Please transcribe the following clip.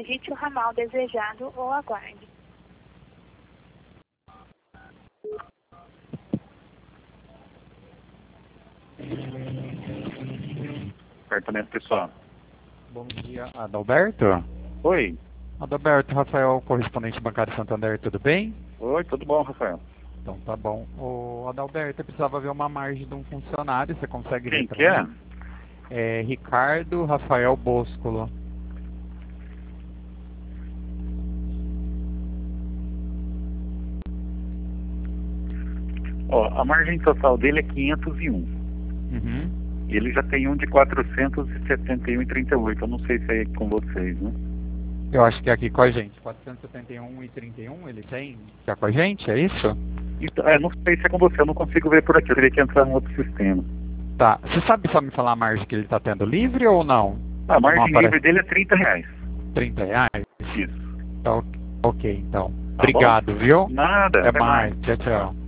digite o ramal desejado ou aguarde. Departamento pessoal. Bom dia, Adalberto. Oi. Adalberto, Rafael, correspondente bancário Santander, tudo bem? Oi, tudo bom, Rafael? Então tá bom. Ô, Adalberto, eu precisava ver uma margem de um funcionário, você consegue ver? Quem que é? É Ricardo Rafael Boscolo. Ó, a margem total dele é 501. Uhum. Ele já tem um de 471,38. Eu não sei se é com vocês, né? Eu acho que é aqui com a gente. 471,31 ele tem? Que é com a gente, é isso? Então, não sei se é com você, eu não consigo ver por aqui. Eu teria que entrar em outro sistema. Tá. Você sabe só me falar a margem que ele tá tendo livre ou não? A margem Não livre dele é R$30. R$30? Isso. Tá, ok, então. Tá Obrigado, bom? viu? Nada. Até mais. Tchau, tchau.